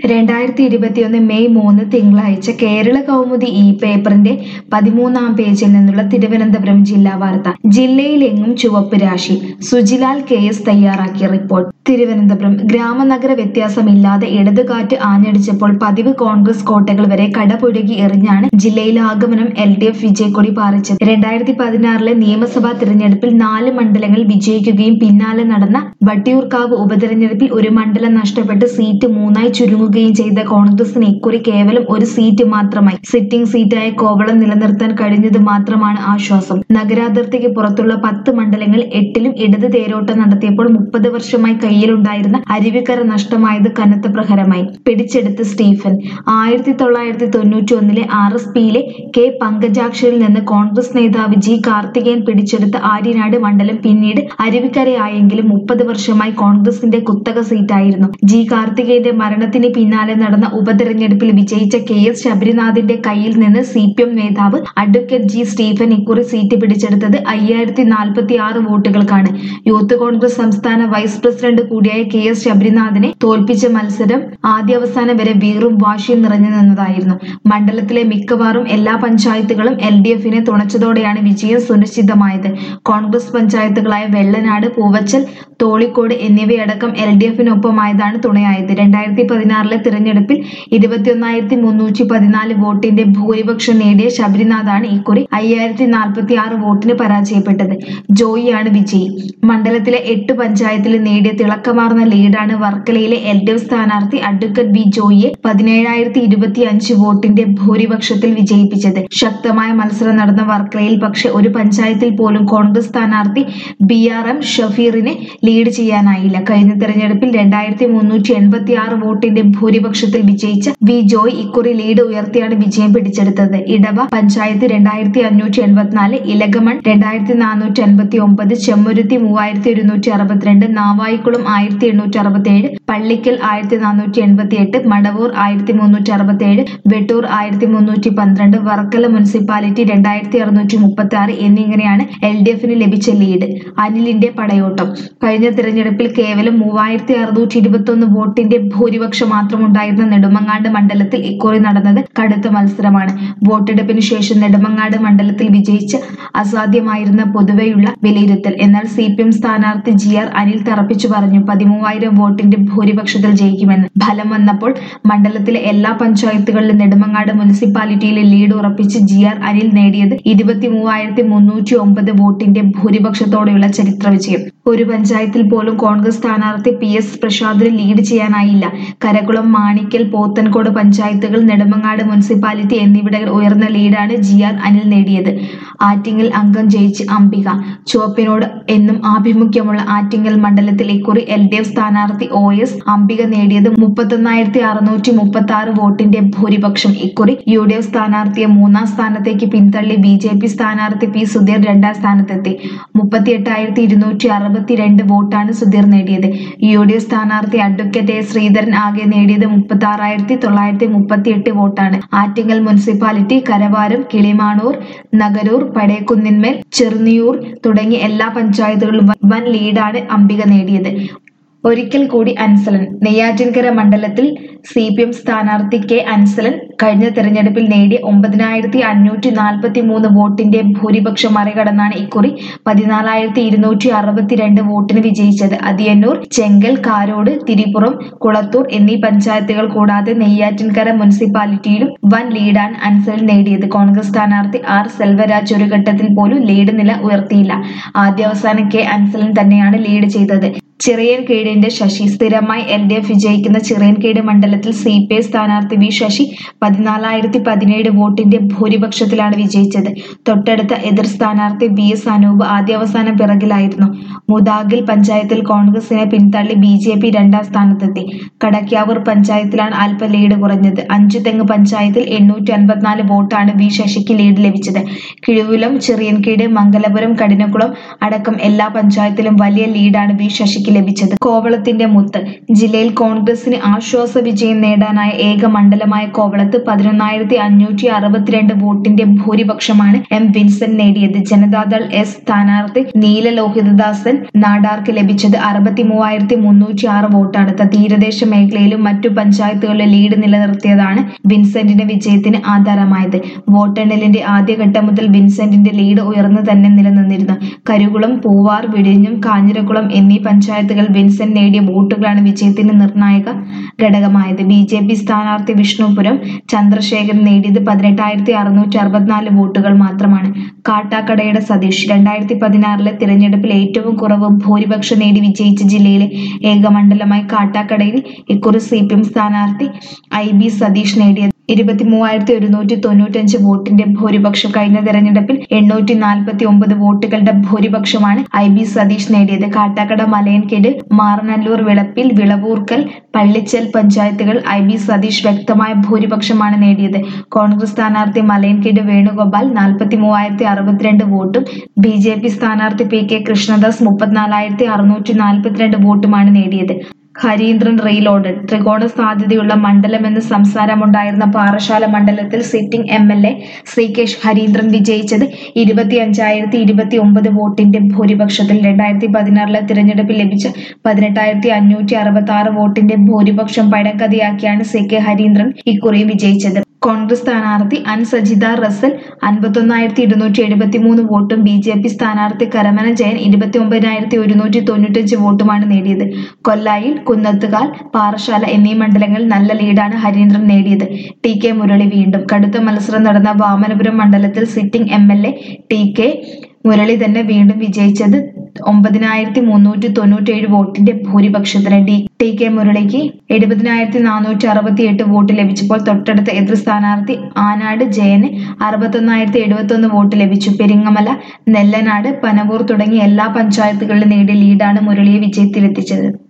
2021 May 3 തിങ്കളാഴ്ച കേരള കൗമുദി പേപ്പറിന്റെ 13-ാം പേജിൽ നിന്നുള്ള തിരുവനന്തപുരം ജില്ലാ വാർത്ത. ജില്ലയിലെങ്ങും ചുവപ്പ് രാശി. സുജിലാൽ KS തയ്യാറാക്കിയ റിപ്പോർട്ട്. തിരുവനന്തപുരം ഗ്രാമനഗര വ്യത്യാസമില്ലാതെ ഇടതുകാറ്റ് ആഞ്ഞടിച്ചപ്പോൾ പതിവ് കോൺഗ്രസ് കോട്ടകൾ വരെ കടപുഴകി എറിഞ്ഞാണ് ജില്ലയിലാകമാനം LDF വിജയക്കൊടി പാറിച്ചത്. 2016 നിയമസഭാ തിരഞ്ഞെടുപ്പിൽ 4 മണ്ഡലങ്ങളിൽ വിജയിക്കുകയും പിന്നാലെ നടന്ന വട്ടിയൂർക്കാവ് ഉപതെരഞ്ഞെടുപ്പിൽ ഒരു മണ്ഡലം നഷ്ടപ്പെട്ട് സീറ്റ് 3ആയി ചുരുങ്ങുകയും ചെയ്ത കോൺഗ്രസിന് ഇക്കുറി കേവലം ഒരു സീറ്റ് മാത്രമായി സിറ്റിംഗ് സീറ്റായ കോവളം നിലനിർത്താൻ കഴിഞ്ഞത് മാത്രമാണ് ആശ്വാസം. നഗരാതിർത്തിക്ക് പുറത്തുള്ള 10 മണ്ഡലങ്ങളിൽ 8ലും ഇടത് തേരോട്ടം നടത്തിയപ്പോൾ 30 വർഷമായി കയ്യിലുണ്ടായിരുന്ന അരുവിക്കര നഷ്ടമായത് കനത്ത പ്രഹരമായി. പിടിച്ചെടുത്ത് സ്റ്റീഫൻ. 1991 RSPയിലെ K പങ്കജാക്ഷരിൽ നിന്ന് കോൺഗ്രസ് നേതാവ് G കാർത്തികേയൻ പിടിച്ചെടുത്ത ആര്യനാട് മണ്ഡലം പിന്നീട് അരുവിക്കരയായെങ്കിലും 30 വർഷമായി കോൺഗ്രസിന്റെ കുത്തക സീറ്റായിരുന്നു. G കാർത്തികേയന്റെ മരണത്തിന് പിന്നാലെ നടന്ന ഉപതെരഞ്ഞെടുപ്പിൽ വിജയിച്ച KS ശബരിനാഥിന്റെ കയ്യിൽ നിന്ന് CPM നേതാവ് അഡ്വക്കേറ്റ് G സ്റ്റീഫൻ ഇക്കുറി സീറ്റ് പിടിച്ചെടുത്തത് 5046 വോട്ടുകൾക്കാണ്. യൂത്ത് കോൺഗ്രസ് സംസ്ഥാന വൈസ് പ്രസിഡന്റ് കൂടിയായ KS ശബരിനാഥിനെ തോൽപ്പിച്ച മത്സരം ആദ്യാവസാനം വരെ വീറും വാശിയും നിറഞ്ഞു നിന്നതായിരുന്നു. മണ്ഡലത്തിലെ മിക്കവാറും എല്ലാ പഞ്ചായത്തുകളും LDFനെ തുണച്ചതോടെയാണ് വിജയം സുനിശ്ചിതമായത്. കോൺഗ്രസ് പഞ്ചായത്തുകളായ വെള്ളനാട്, പൂവച്ചൽ, തോളിക്കോട് എന്നിവയടക്കം LDFനൊപ്പമായതാണ് തുണയായത്. 2016 തിരഞ്ഞെടുപ്പിൽ 21,314 വോട്ടിന്റെ ഭൂരിപക്ഷം നേടിയ ശബരിനാഥാണ് ഇക്കുറി 5046 വോട്ടിന് പരാജയപ്പെട്ടത്. ജോയിയാണ് വിജയി. മണ്ഡലത്തിലെ 8 പഞ്ചായത്തിൽ നേടിയ തിളക്കമാർന്ന ലീഡാണ് വർക്കലയിലെ LDF സ്ഥാനാർത്ഥി അഡ്വക്കേറ്റ് V ജോയിയെ 17,025 വോട്ടിന്റെ ഭൂരിപക്ഷത്തിൽ വിജയിപ്പിച്ചത്. ശക്തമായ മത്സരം നടന്ന വർക്കലയിൽ പക്ഷേ ഒരു പഞ്ചായത്തിൽ പോലും കോൺഗ്രസ് സ്ഥാനാർത്ഥി BRM ഷഫീറിനെ ലീഡ് ചെയ്യാനായില്ല. കഴിഞ്ഞ തെരഞ്ഞെടുപ്പിൽ 2,386 വോട്ടിന്റെ ഭൂരിപക്ഷത്തിൽ വിജയിച്ച V ജോയ് ഇക്കുറി ലീഡ് ഉയർത്തിയാണ് വിജയം പിടിച്ചെടുത്തത്. ഇടവ പഞ്ചായത്ത് 2,584, ഇലകമൺ 2,459, ചെമ്മരുത്തി 3,162, നാവായിക്കുളം 1,867, പള്ളിക്കൽ 1,488, മടവൂർ 1,367, വെട്ടൂർ 1,312, വർക്കല മുനിസിപ്പാലിറ്റി 2,636 എന്നിങ്ങനെയാണ് LDFന് ലഭിച്ച ലീഡ്. അനിലിന്റെ പടയോട്ടം. കഴിഞ്ഞ തിരഞ്ഞെടുപ്പിൽ കേവലം 3,621 വോട്ടിന്റെ ഭൂരിപക്ഷം മാത്രമുണ്ടായിരുന്ന നെടുമങ്ങാട് മണ്ഡലത്തിൽ ഇക്കുറി നടന്നത് കടുത്ത മത്സരമാണ്. വോട്ടെടുപ്പിന് ശേഷം നെടുമങ്ങാട് മണ്ഡലത്തിൽ വിജയിച്ച് അസാധ്യമായിരുന്ന പൊതുവെയുള്ള വിലയിരുത്തൽ. എന്നാൽ CPM സ്ഥാനാർത്ഥി GR അനിൽ തറപ്പിച്ചു പറഞ്ഞു 13,000 വോട്ടിന്റെ ഭൂരിപക്ഷത്തിൽ ജയിക്കുമെന്ന്. ഫലം വന്നപ്പോൾ മണ്ഡലത്തിലെ എല്ലാ പഞ്ചായത്തുകളിലും നെടുമങ്ങാട് മുനിസിപ്പാലിറ്റിയിലെ ലീഡ് ഉറപ്പിച്ച് GR അനിൽ നേടിയത് 23,309 വോട്ടിന്റെ ഭൂരിപക്ഷത്തോടെയുള്ള ചരിത്ര വിജയം. ഒരു പഞ്ചായത്തിൽ പോലും കോൺഗ്രസ് സ്ഥാനാർത്ഥി PS പ്രസാദിന് ലീഡ് ചെയ്യാനായില്ല. കരകുളം, മാണിക്കൽ, പോത്തൻകോട് പഞ്ചായത്തുകൾ, നെടുമങ്ങാട് മുനിസിപ്പാലിറ്റി എന്നിവിടങ്ങളിൽ ഉയർന്ന ലീഡാണ് GR അനിൽ നേടിയത്. ആറ്റിങ്ങൽ അംഗം ജയിച്ച് അംബിക. ചുവപ്പിനോട് എന്നും ആഭിമുഖ്യമുള്ള ആറ്റിങ്ങൽ മണ്ഡലത്തിൽ ഇക്കുറി LDF സ്ഥാനാർത്ഥി OS അംബിക നേടിയത് 31,636 വോട്ടിന്റെ ഭൂരിപക്ഷം. ഇക്കുറി UDF സ്ഥാനാർത്ഥിയെ 3-ാം സ്ഥാനത്തേക്ക് പിന്തള്ളി BJP സ്ഥാനാർത്ഥി P സുധീർ 2-ാം സ്ഥാനത്തെത്തി. 38,262 വോട്ടാണ് സുധീർ നേടിയത്. UDF സ്ഥാനാർത്ഥി അഡ്വക്കേറ്റ് A ശ്രീധരൻ ആകെ നേടിയത് 36,938 വോട്ടാണ്. ആറ്റിങ്ങൽ മുനിസിപ്പാലിറ്റി, കരവാരം, കിളിമാനൂർ, നഗരൂർ, പടേക്കുന്നിന്മേൽ, ചെറുന്നിയൂർ തുടങ്ങി എല്ലാ പഞ്ചായത്തുകളിലും വൻ ലീഡാണ് അംബിക നേടിയത്. ഒരിക്കൽ കൂടി അൻസലൻ. നെയ്യാറ്റിൻകര മണ്ഡലത്തിൽ CPM സ്ഥാനാർത്ഥി K അൻസലൻ കഴിഞ്ഞ തെരഞ്ഞെടുപ്പിൽ നേടിയ 9,543 വോട്ടിന്റെ ഭൂരിപക്ഷം മറികടന്നാണ് ഇക്കുറി 14,262 വോട്ടിന് വിജയിച്ചത്. അതിയന്നൂർ, ചെങ്കൽ, കാരോട്, തിരിപ്പുറം, കുളത്തൂർ എന്നീ പഞ്ചായത്തുകൾ കൂടാതെ നെയ്യാറ്റിൻകര മുനിസിപ്പാലിറ്റിയിലും വൻ ലീഡാണ് അൻസലൻ നേടിയത്. കോൺഗ്രസ് സ്ഥാനാർത്ഥി R സെൽവരാജ് ഒരു ഘട്ടത്തിൽ പോലും ലീഡ് നില ഉയർത്തിയില്ല. ആദ്യാവസാനം K അൻസലൻ തന്നെയാണ് ലീഡ് ചെയ്തത്. ചിറയൻകീഴിന്റെ ശശി. സ്ഥിരമായി LDF വിജയിക്കുന്ന ചിറയൻകീഴ് മണ്ഡലത്തിൽ CPI സ്ഥാനാർത്ഥി V ശശി 14,017 വോട്ടിന്റെ ഭൂരിപക്ഷത്തിലാണ് വിജയിച്ചത്. തൊട്ടടുത്ത എതിർ സ്ഥാനാർത്ഥി BS അനൂപ് ആദ്യാവസാനം പിറകിലായിരുന്നു. മുതാഗിൽ പഞ്ചായത്തിൽ കോൺഗ്രസിനെ പിന്തള്ളി BJP 2-ാം സ്ഥാനത്തെത്തി. കടക്കാവൂർ പഞ്ചായത്തിലാണ് അല്പ ലീഡ് കുറഞ്ഞത്. അഞ്ചുതെങ്ങ് പഞ്ചായത്തിൽ 854 വോട്ടാണ് V ശശിക്ക് ലീഡ് ലഭിച്ചത്. കിഴുവിലം, ചിറയൻകീഴ്, മംഗലപുരം, കഠിനക്കുളം അടക്കം എല്ലാ പഞ്ചായത്തിലും വലിയ ലീഡാണ് V ശശിക്ക് ലഭിച്ചത്. കോവളത്തിന്റെ മുത്ത്. ജില്ലയിൽ കോൺഗ്രസിന് ആശ്വാസ വിജയം വിജയം നേടാനായ ഏക മണ്ഡലമായ കോവളത്ത് 11,562 വോട്ടിന്റെ ഭൂരിപക്ഷമാണ് എം വിൻസെന്റ് നേടിയത്. ജനതാദൾ എസ് സ്ഥാനാർത്ഥി നീലലോഹിതദാസൻ നാടാർക്ക് ലഭിച്ചത് 63,306 വോട്ടാണ്. തീരദേശ മേഖലയിലും മറ്റു പഞ്ചായത്തുകളിലും ലീഡ് നിലനിർത്തിയതാണ് വിൻസെന്റിന്റെ വിജയത്തിന് ആധാരമായത്. വോട്ടെണ്ണലിന്റെ ആദ്യഘട്ടം മുതൽ വിൻസെന്റിന്റെ ലീഡ് ഉയർന്നു തന്നെ നിലനിന്നിരുന്നു. കരുകുളം, പൂവാർ, വിഴിഞ്ഞം, കാഞ്ഞിരക്കുളം എന്നീ പഞ്ചായത്തുകൾ വിൻസെന്റ് നേടിയ വോട്ടുകളാണ് വിജയത്തിന് നിർണായക ഘടകമായത്. ബി.ജെ.പി. സ്ഥാനാർത്ഥി വിഷ്ണുപുരം ചന്ദ്രശേഖരൻ നേടിയത് 18,664 വോട്ടുകൾ മാത്രമാണ്. കാട്ടാക്കടയുടെ സതീഷ് 2016 തിരഞ്ഞെടുപ്പിൽ ഏറ്റവും കുറവ് ഭൂരിപക്ഷം നേടി വിജയിച്ച ജില്ലയിലെ ഏക മണ്ഡലമായി കാട്ടാക്കടയിൽ ഇക്കുറി CPM സ്ഥാനാർത്ഥി IB സതീഷ് നേടിയത് 23,195 വോട്ടിന്റെ ഭൂരിപക്ഷം. കഴിഞ്ഞ തെരഞ്ഞെടുപ്പിൽ 849 വോട്ടുകളുടെ ഭൂരിപക്ഷമാണ് IB സതീഷ് നേടിയത്. കാട്ടാക്കട, മലയൻകീഴ്, മാറനല്ലൂർ, വിളപ്പിൽ, വിളവൂർക്കൽ, പള്ളിച്ചൽ പഞ്ചായത്തുകൾ IB സതീഷ് വ്യക്തമായ ഭൂരിപക്ഷമാണ് നേടിയത്. കോൺഗ്രസ് സ്ഥാനാർത്ഥി മലയൻകീഴ് വേണുഗോപാൽ 43,062 വോട്ടും BJP സ്ഥാനാർത്ഥി PK കൃഷ്ണദാസ് 34,642 വോട്ടുമാണ് നേടിയത്. ഹരീന്ദ്രൻ റീലോഡഡ്. ത്രികോണ സാധ്യതയുള്ള മണ്ഡലമെന്ന് സംസാരമുണ്ടായിരുന്ന പാറശാല മണ്ഡലത്തിൽ സിറ്റിംഗ് MLA CK ഹരീന്ദ്രൻ വിജയിച്ചത് 25,029 വോട്ടിന്റെ ഭൂരിപക്ഷത്തിൽ. 2016 തിരഞ്ഞെടുപ്പിൽ ലഭിച്ച 18,566 വോട്ടിന്റെ ഭൂരിപക്ഷം പഴങ്കഥയാക്കിയാണ് CK ഹരീന്ദ്രൻ ഇക്കുറിയും വിജയിച്ചത്. കോൺഗ്രസ് സ്ഥാനാർത്ഥി സജിത റസൽ 51,273 വോട്ടും BJP സ്ഥാനാർത്ഥി കരമന ജയൻ 29,195 വോട്ടുമാണ് നേടിയത്. കൊല്ലായിൽ, കുന്നത്തുകാൽ, പാറശാല എന്നീ മണ്ഡലങ്ങളിൽ നല്ല ലീഡാണ് ഹരീന്ദ്രൻ നേടിയത്. TK മുരളി വീണ്ടും. കടുത്ത മത്സരം നടന്ന വാമനപുരം മണ്ഡലത്തിൽ സിറ്റിംഗ് MLA TK മുരളി തന്നെ വീണ്ടും വിജയിച്ചത് 9,397 വോട്ടിന്റെ ഭൂരിപക്ഷത്തിന്. TK മുരളിക്ക് 70,468 വോട്ട് ലഭിച്ചപ്പോൾ തൊട്ടടുത്ത എതിർ സ്ഥാനാർത്ഥി ആനാട് ജയന് 61,071 വോട്ട് ലഭിച്ചു. പെരിങ്ങമല, നെല്ലനാട്, പനവൂർ തുടങ്ങിയ എല്ലാ പഞ്ചായത്തുകളിലും നേടിയ ലീഡാണ് മുരളിയെ വിജയത്തിലെത്തിച്ചത്.